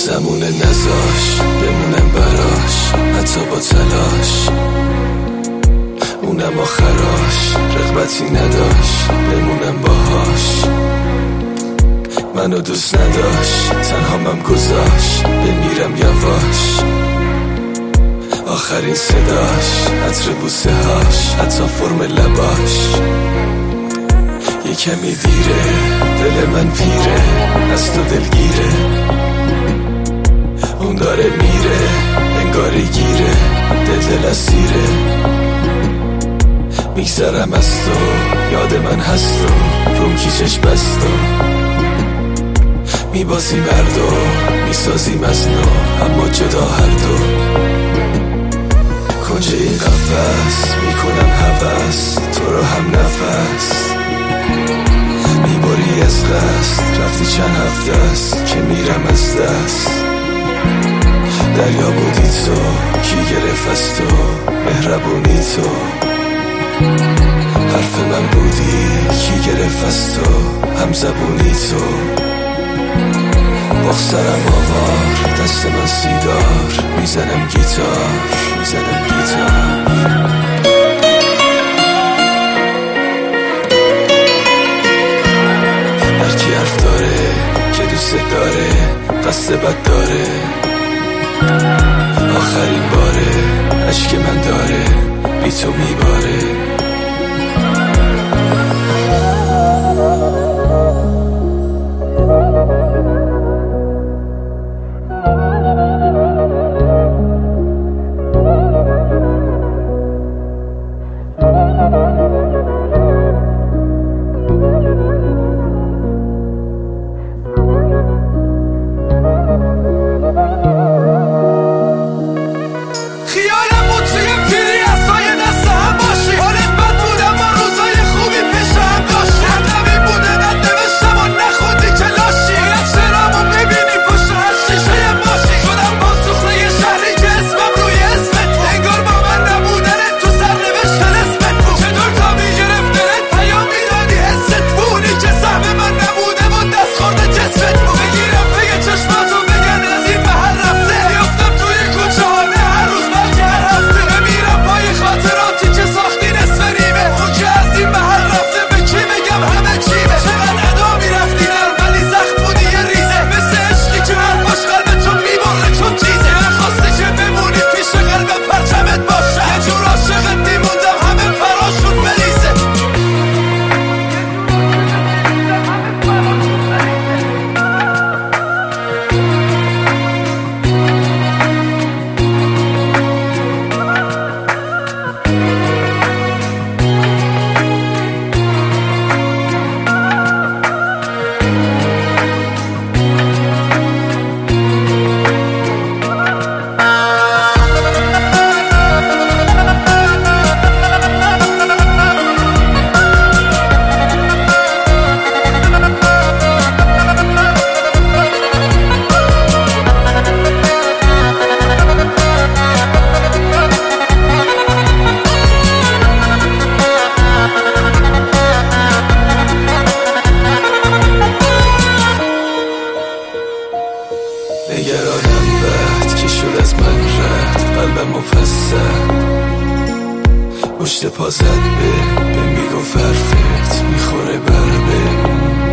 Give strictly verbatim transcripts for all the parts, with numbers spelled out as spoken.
زمونه نذاش بمونم براش حتی با تلاش، اونم آخراش رغبتی نداشت بمونم باهاش. منو دوست نداشت تنها من گذاشت بمیرم یواش. آخرین صداش عطر بوسه هاش حتی فرم لباش. یه کمی دیره دل من پیره از تو دلگیره، اون داره میره انگاری گیره دل دل اسیره. میگذرم از تو یاد من هست و روم کیچش بست و میبازیم هر دو میسازیم از نو اما جدا هر دو. کنج این قفس میکنم هوس تو رو هم نفس، میباری از قصد رفتی چند هفته است که میرم از دست. دریا بودی تو کی گرفت از تو مهربونی تو، حرف من بودی کی گرفت از تو هم زبونی تو. بخسرم آوار دست من سیگار میزنم گیتار میزنم گیتار. هرکی حرف داره که دوست داره قصد بد داره، آخرین باره عشق من داره بی تو میباره. نگرانم بعد که شد از من رد قلبم و پس زد، پشت پا زد به به میگفت حرفت میخوره بر به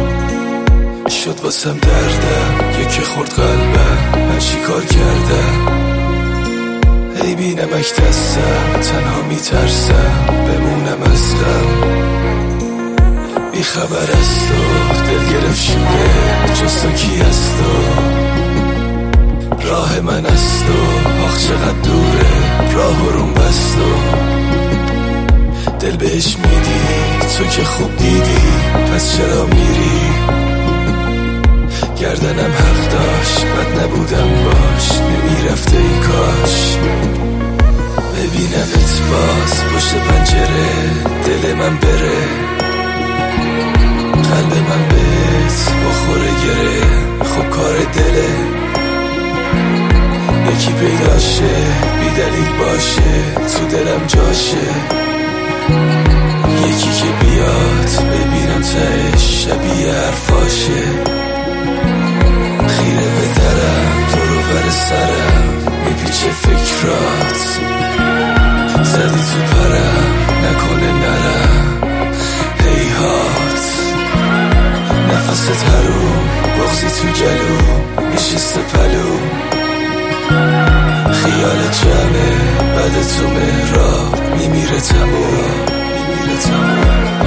شد واسم دردم یکی خورد قلبم من چی کار کردم. ای بی نمک دستم تنها میترسم بمونم از غم، بی خبر از تو دل گرفت شوره جز تو کی از تو. راه من از تو آخ چقدر دوره راه و روم بست و دل بهش میدی تو که خوب دیدی پس چرا میری. گردنم حق داشت بد نبودم باش نمیرفته ای کاش. ببینمت باز پشت پنجره دل من بره، قلب من بهت بخوره گره خب کار دله. یکی پیداشه بی دلیل باشه تو دلم جاشه، یکی که بیاد ببینم تهش شبیه حرفاشه. خیره به درم تو رو نشسته پلو خیال جمعه بعد تو مهراب میمیره تموم میمیره تموم